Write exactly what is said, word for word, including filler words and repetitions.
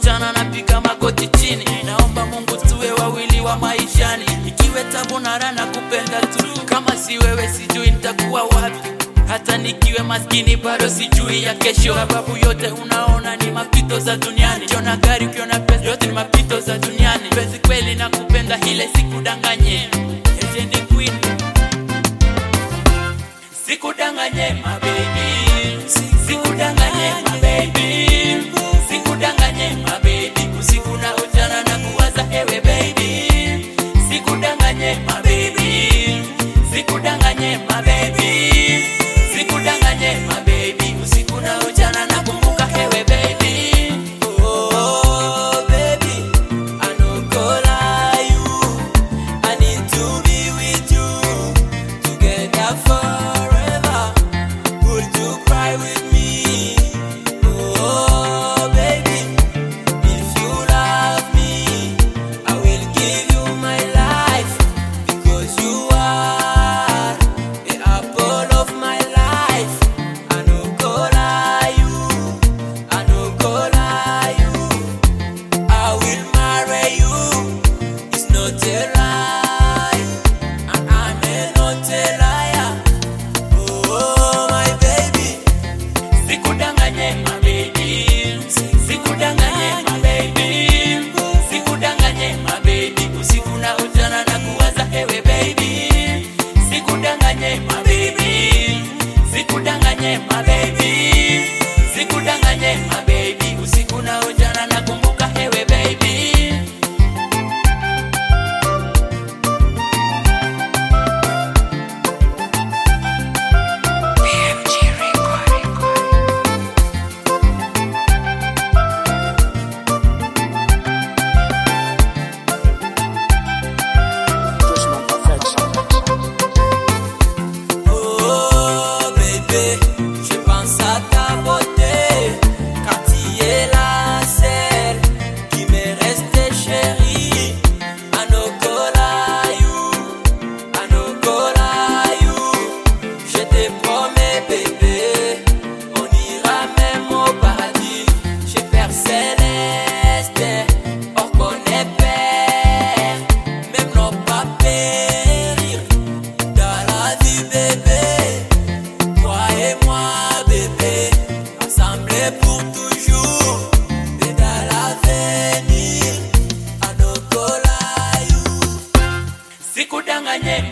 mchana napiga magoti chini, naomba Mungu tuwe wawili wa maishani. Ikiwe tabu na raha nakupenda tu, kama si wewe sijui nitakuwa wapi. Hata nikiwe maskini bado sijui ya kesho, sababu yote unaona ni mapito za duniani. Ukiona gari, ukiona pesa, yote ni mapito za duniani. Penzi kweli nakupenda, ile sikudanganye. Legend queen, sikudanganye my baby, sikudanganye my baby, sikudanganye my baby. Usiku na ujana na kuwaza ewe baby, sikudanganye my baby, sikudanganye my baby, sikudanganye my baby. Usiku na ujana na kumbuka ewe baby. Oh baby, I no go lie you, I need to be with you, together forever. Would you cry with me? Oh baby, if you love me, I will give you my life, because you are the apple of my life. I no go lie you, I no go lie you, I will marry you. It's not a lie, and I'm not a liar. Oh my baby, Sikudanganye my baby, sikudanganye my baby, sikudanganye my baby. Usiku na ujana na kuwaza ewe baby, sikudanganye my baby, sikudanganye my baby, sikudanganye my baby. Usiku na ujana na kumbuka ewe baby. oh bébé, je pense à ta beauté, car tu es la seule qui m'est restée chérie. I no go lie you, I no go lie you, je te promets bébé, on ira même au paradis. Chez Père Céleste, on connaît Père, même nos pas périr dans la vie bébé. Toi et moi bébé, ensemble pour toujours, et dans l'avenir, I no go lie you. Sikudanganye